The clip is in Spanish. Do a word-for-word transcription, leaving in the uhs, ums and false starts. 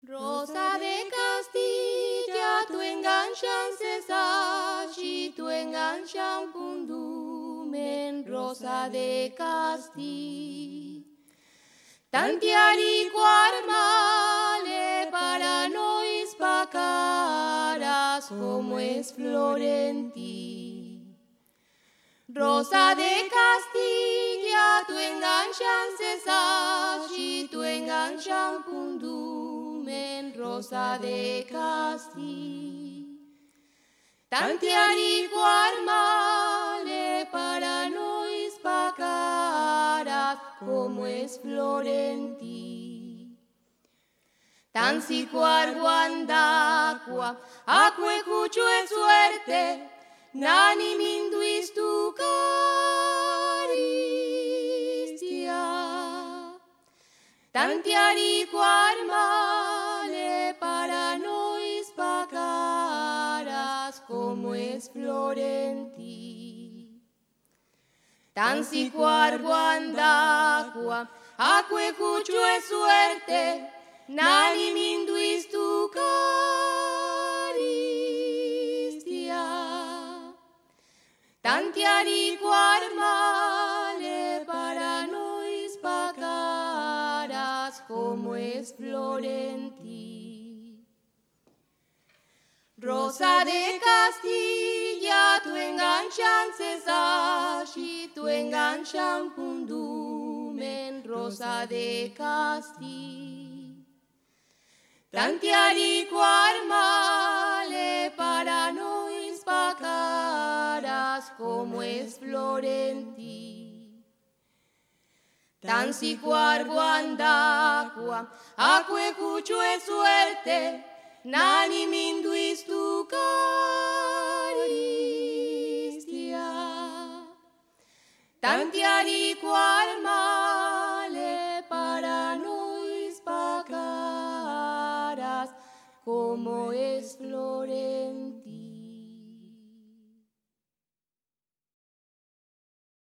Rosa de Castilla, tu enganchan cesar, și tu enganchan pundumen, Rosa de Castilla. Tantiari armale para no ispacaras como es Florenti. Rosa de Castilla, tu enganchan cesar, și tu enganchan pundumen, Rosa de Castilla. Tantiari armale para no ispacaras como es Florenti. Tan si cuarguandacua, acque cucho e suerte, nani minduis tu caristia. Tantiari armale para no ispacaras como es Florenti. Tan si cuarguandacua, acque cucho e suerte, nani minduis tu caristia. Tantiari armale para no ispacaras como es Florenti. Rosa de Castilla, tu enganchan cesar, și tu enganchan pundumen, Rosa de Castilla. Tantiari armale para no ispacaras como es Florenti. Tan si cuarguandacua, acque cucho e suerte, nani minduis tu caristia. Tantiari armale para no ispacaras como es Florenti.